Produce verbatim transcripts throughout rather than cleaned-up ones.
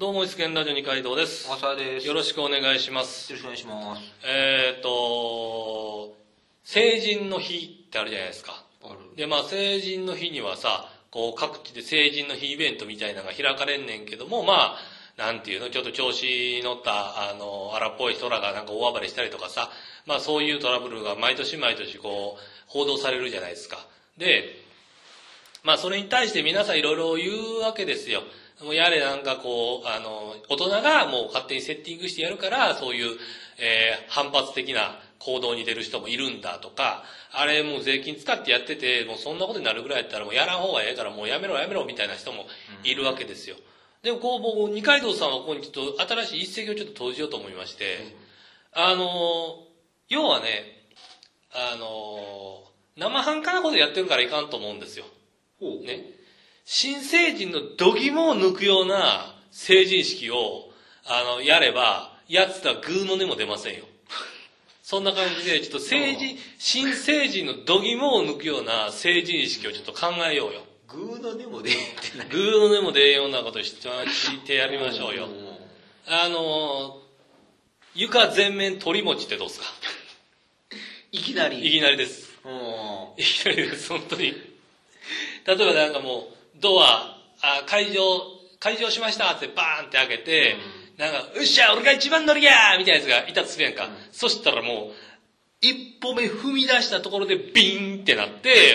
どうも、一見ラジオ二階堂です。 小沢です。 よろしくお願いします。 よろしくお願いします。 えーと、成人の日ってあるじゃないですか。 ある。 で、まあ、成人の日にはさ、こう、各地で成人の日イベントみたいなのが開かれんねんけども、まあ、なんていうの、ちょっと調子に乗った、あの、荒っぽい人らがなんか大暴れしたりとかさ、まあ、そういうトラブルが毎年毎年こう、報道されるじゃないですか。で、まあ、それに対して皆さんいろいろ言うわけですよ。もうやれなんかこう、あの、大人がもう勝手にセッティングしてやるから、そういう、えー、反発的な行動に出る人もいるんだとか、あれもう税金使ってやってて、もうそんなことになるぐらいやったらもうやらん方がええからもうやめろやめろみたいな人もいるわけですよ。うん、でもこう、僕、二階堂さんはここにちょっと新しい一石をちょっと投じようと思いまして、うん、あの、要はね、あの、生半可なことやってるからいかんと思うんですよ。ね。新成人の度肝を抜くような成人式を、あの、やれば、やつらグーの音も出ませんよ。そんな感じで、ちょっと成人、新成人の度肝を抜くような成人式をちょっと考えようよ。 グーの音も出ってない。 グーの音も出んようなことして聞いてやりましょうよ。あの、床全面鳥餅ってどうですか？ いきなり。 いきなりです。いきなりです、本当に。例えばなんかもう、ドア、あ、会場、会場しましたってバーンって開けて、うん、なんか、うっしゃ、俺が一番乗りやーみたいなやつがいたとするやんか。うん、そしたらもう、一歩目踏み出したところでビーンってなって、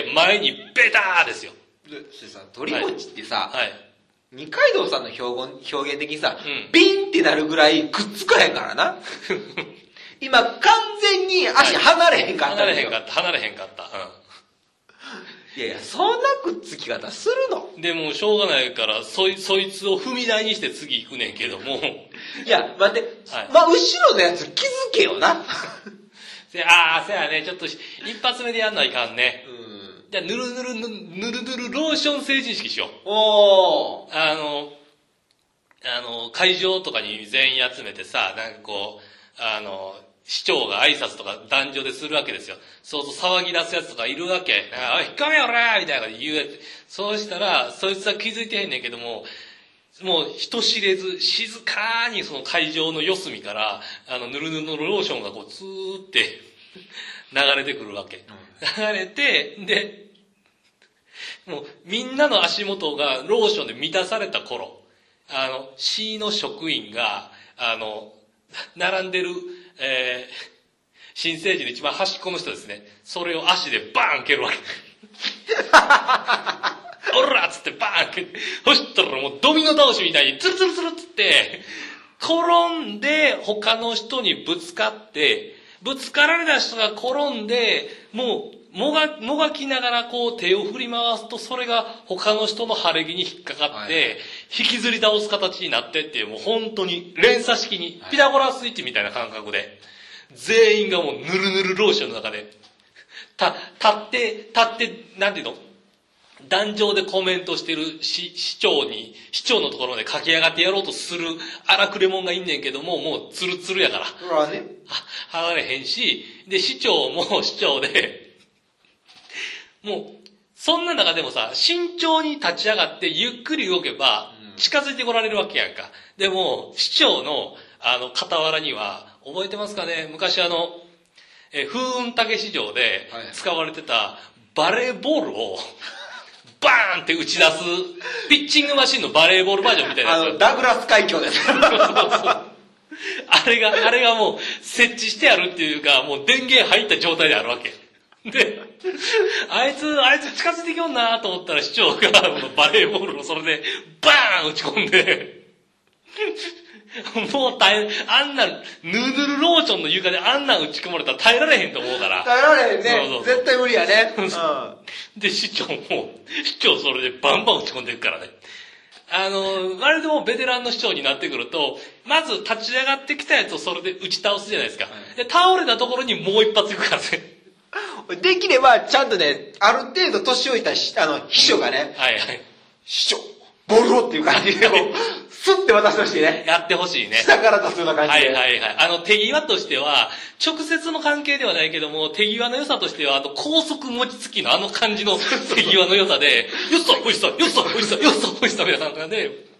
前にベターですよ。 で、さ、鳥餅ってさ、 はい。 二階堂さんの表現表現的にさ、うん、ビーンってなるぐらいくっつかへんからな。今、完全に足離れへんかった、 はい。離れへんかった、離れへんかった。うん。 いやいや、そんなくっつき方するの？ でも、しょうがないから、そい、そいつを踏み台にして次行くねんけども。 いや、待って、はい、まあ、後ろのやつ気づけよな。 せああ、せやね、ちょっと、一発目でやんないかんね。 うん。 じゃあ、ぬるぬるぬ、ぬるぬるローション成人式しよう。 おー。 あの、あの、会場とかに全員集めてさ、なんかこう、あの、市長が挨拶とか壇上でするわけですよ。そうそう騒ぎ出すやつとかいるわけ。おい、引っ込めよらーみたいなこと言うやつ。そうしたら、そいつは気づいてへんねんけども、もう人知れず、静かにその会場の四隅から、あの、ぬるぬるのローションがこう、ツーって流れてくるわけ。流れて、で、もうみんなの足元がローションで満たされた頃、あの、市の職員が、あの、並んでる、えー、新成人の一番端っこの人ですね。それを足でバーン蹴るわけ。おらっつってバーン蹴って、そしたらもうドミノ倒しみたいにツルツルツルっつって、転んで他の人にぶつかって、ぶつかられた人が転んで、もうもが、もがきながらこう手を振り回すと、それが他の人の晴れ着に引っかかって、はい、引きずり倒す形になってっていう、もう本当に連鎖式に、ピタゴラスイッチみたいな感覚で、全員がもうぬるぬるローションの中で、た、立って、立って、なんていうの？壇上でコメントしてる市、市長に、市長のところまで駆け上がってやろうとする荒くれ者がいんねんけども、もうツルツルやから。 それはね。 は、剥がれへんし、で、市長も市長で、もう、そんな中でもさ、慎重に立ち上がってゆっくり動けば、近づいてこられるわけやんか。でも、市長の、あの、傍らには、覚えてますかね？昔あの、え、風雲竹市場で使われてたバレーボールを、バーンって打ち出す、ピッチングマシンのバレーボールバージョンみたいなやつ。 あの、ダグラス海峡です。そうそうそう。 あれが、あれがもう設置してあるっていうか、もう電源入った状態であるわけ。で、あいつ、あいつ近づいてきよんなと思ったら市長がバレーボールをそれでバーン打ち込んで、もう耐え、あんな、ヌードルローションの床であんなん打ち込まれたら耐えられへんと思うから。 耐えられへんね。 そうそうそう絶対無理やね。うん、 で、市長も、市長それでバンバン打ち込んでいくからね。あの、割ともうベテランの市長になってくると、まず立ち上がってきたやつをそれで打ち倒すじゃないですか。で、倒れたところにもう一発いくからね。 できれば、ちゃんとね、ある程度年老いたし、あの、秘書がね、 はいはい。 市長、ボールをっていう感じで、スッて渡してほしいね。 やってほしいね。 下から出すような感じで。 はいはいはい。あの、手際としては、直接の関係ではないけども、手際の良さとしては、あの、高速餅つきのあの感じの手際の良さで、よっさ、おいしさ、よっさ、おいしさ、よっさ、おいしさ、みたいな感じで、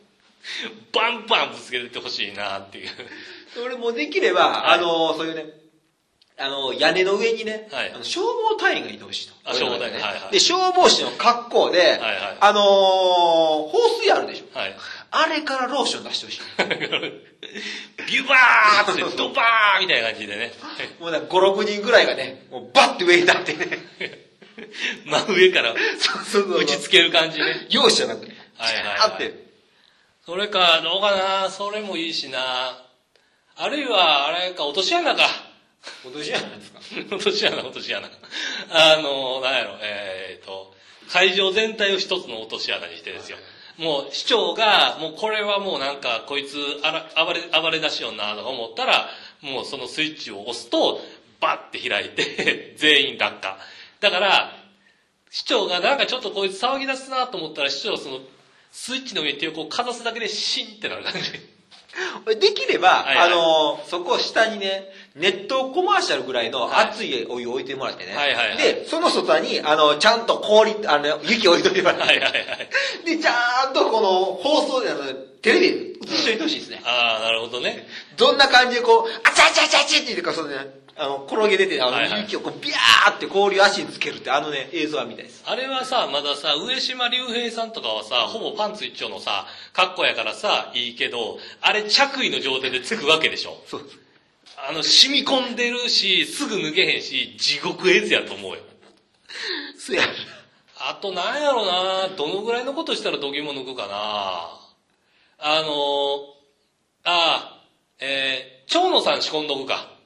バンバンぶつけてってほしいなっていう。 俺もできれば、はい、あの、そういうね、あの、屋根の上にね、はい、あの消防隊員がいてほしいと。 あ、消防隊員、ね、はいはい。 で、消防士の格好で、はいはい、あのー、放水あるでしょ。はい。あれからローション出してほしい。ビュバーってドバーみたいな感じでね。もうなんかご、ろくにんぐらいがね、もうバッて上に立ってね。 真上から打ちつける感じね。 容赦なくね。 はいはい、はい。って。それか、どうかな、それもいいしな。あるいは、あれか、落とし穴か。 落とし穴ですか？ 落とし穴、落とし穴。あの、なんやろ、えー、っと、会場全体を一つの落とし穴にしてですよ。もう市長が、もうこれはもうなんか、こいつあら暴れ、暴れ出しようなとか思ったら、もうそのスイッチを押すと、バッて開いて、全員落下。だから、市長がなんかちょっとこいつ騒ぎ出すなと思ったら、市長はその、スイッチの上に手をこうかざすだけでシンってなる感じ。 できれば、はいはい、あの、そこ下にね、熱湯コマーシャルぐらいの熱いお湯を置いてもらってね。はいはいはい、で、その外に、あの、ちゃんと氷、あの、雪置いといてもらって。はいはいはい。で、ちゃんとこの放送で、あの、テレビで映しといてほしいですね。 ああ、なるほどね。 どんな感じでこう、あちゃあちゃあちゃあちゃって言ってか、そのね、あの、転げ出て、あの、はいはい、雪をこう、ビャーって氷を足につけるって、あのね、映像は見たいです。 あれはさ、まださ、上島竜兵さんとかはさ、ほぼパンツ一丁のさ、格好やからさ、いいけど、あれ着衣の状態でつくわけでしょ？そうです。あの、染み込んでるし、すぐ脱げへんし、地獄絵図やと思うよ。 そや。 あと、なんやろな、どのぐらいのことしたら度肝抜くかな。あの、ああ、えー、蝶野さん仕込んどくか。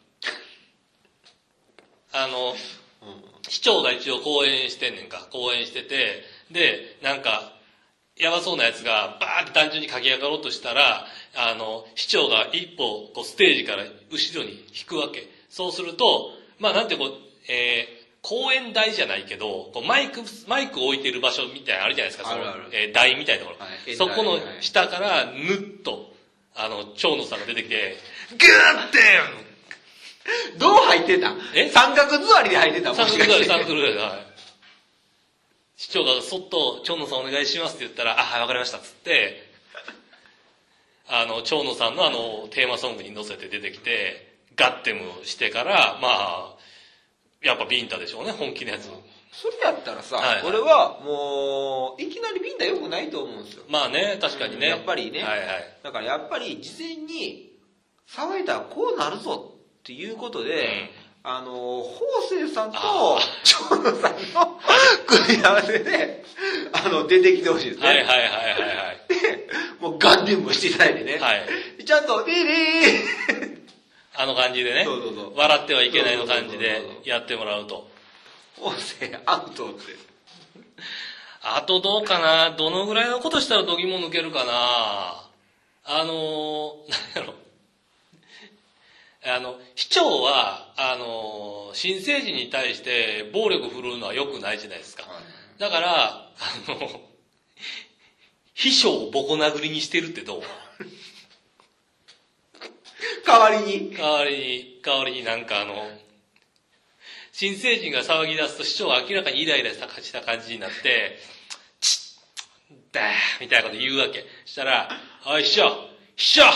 あの、うん、市長が一応講演してんねんか。講演してて、で、なんか、やばそうなやつがバーって単純に駆け上がろうとしたら、あの、市長が一歩、こう、ステージから後ろに引くわけ。そうすると、まあなんてこう、えー、講演台じゃないけど、こうマイク、マイクを置いてる場所みたいなのあるじゃないですか。 あるある。 その、えー、台みたいなところ。はい、そこの下からぬっと、あの、蝶野さんが出てきて、グーってどう入ってた？え？三角座りで入ってた？ 三角座り、三角座りで、はい。市長がそっと、蝶野さんお願いしますって言ったら、あ、はい、わかりましたっつって、あの、蝶野さんのあの、テーマソングに乗せて出てきて、ガッテムしてから、まあ、やっぱビンタでしょうね、本気のやつ。 それやったらさ、はいはい、俺はもう、いきなりビンタ良くないと思うんですよ。 まあね、確かにね。 やっぱりね。 はいはい。 だからやっぱり事前に、騒いだらこうなるぞっていうことで、うん、あの、法政さんと長野さんの組み合わせで、あの、出てきてほしいですね。 はいはいはいはいはい。 で、もうガンディングしていただいてね。はい。ちゃんと、リリーあの感じでね。そうそうそう。笑ってはいけないの感じでやってもらうと。 法政アウトって。 あとどうかな、どのぐらいのことしたら度肝抜けるかな。あの、何やろ。あの、市長は、あの、新成人に対して暴力振るうのは良くないじゃないですか。だから、あの、秘書をボコ殴りにしてるってどう？ 代わりに代わりに、代わりになんかあの、新成人が騒ぎ出すと市長は明らかにイライラした感じになって、チッ、ダーみたいなこと言うわけ。したら、おい、秘書秘書つって。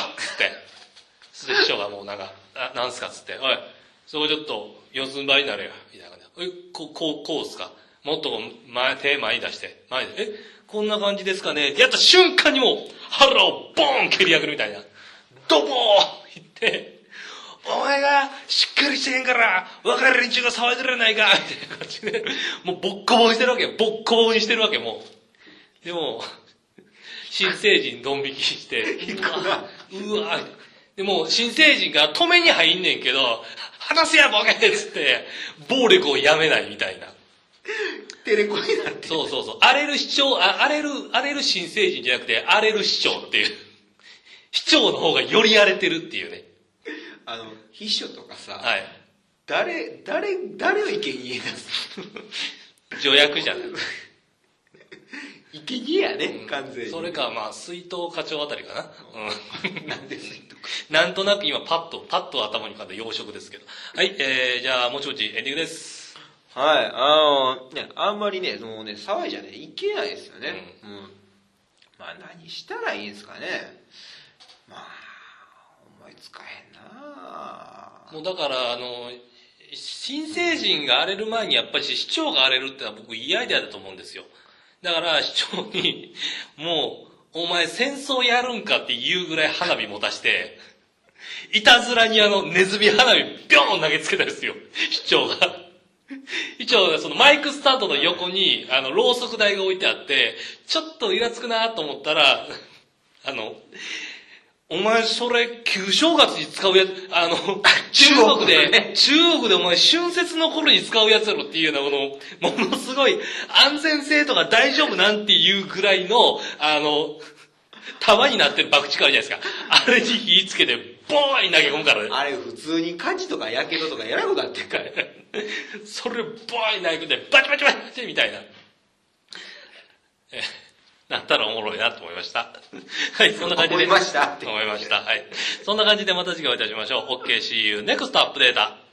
それで秘書がもうなんか、あ、なんすかつって、おい、そこちょっと四つん這いになれよ、みたいな感じで。え、こう、こう、こうっすか？もっと前、手前に出して、前で、え、こんな感じですかね？やった瞬間にもう、腹をボーン蹴り上げるみたいな。ドボー言って、お前がしっかりしてへんから、若い連中が騒いでるやないかみたいな感じで、もうボッコボコにしてるわけよ。ボッコボコにしてるわけ、もう。でも、新成人ドン引きして、うわ、うわ、でも、新成人が止めに入んねんけど、話せやボケっつって、暴力をやめないみたいな。 テレコになって。 そうそうそう。荒れる市長、あ荒れる、荒れる新成人じゃなくて、荒れる市長っていう。市長の方がより荒れてるっていうね。 あの、秘書とかさ、 はい。 誰、誰、誰を意見言い出す助役じゃない。 いけにえやね、うん、完全に。 それか、まあ、水筒課長あたりかな。 うん。なんで水筒なんとなく今、パッと、パッと頭に浮かんだ洋食ですけど。はい、えー、じゃあ、もちもちエンディングです。 はい、あの、ね、あんまりね、もうね、騒いじゃね、いけないですよね。うん。うん、 まあ何したらいいんですかね。まあ、思いつかへんな。 もうだから、あの、新成人が荒れる前にやっぱり市長が荒れるってのは僕いいアイデアだと思うんですよ。だから市長に、もう、お前戦争やるんかって言うぐらい花火持たして、いたずらにあのネズミ花火ビョーン投げつけたんですよ、市長が。一応、そのマイクスタンドの横に、あの、ろうそく台が置いてあって、ちょっとイラつくなと思ったら、あの、お前それ旧正月に使うやつ、あの、中国で、中国でお前春節の頃に使うやつやろっていうような、この、ものすごい安全性とか大丈夫なんていうぐらいの、あの、束になってる爆竹あるじゃないですか。あれに火つけて、ボーン投げ込むからね。 あれ普通に火事とか火傷とかやらくなってるから。 それボーン投げ込んで、バチバチバチみたいな。えなったらおもろいなと思いました。はい、そんな感じで。 思いましたって。 思いました。はい。そんな感じでまた次回お会いいたしましょう。オーケーシーユーネクストアップデータ。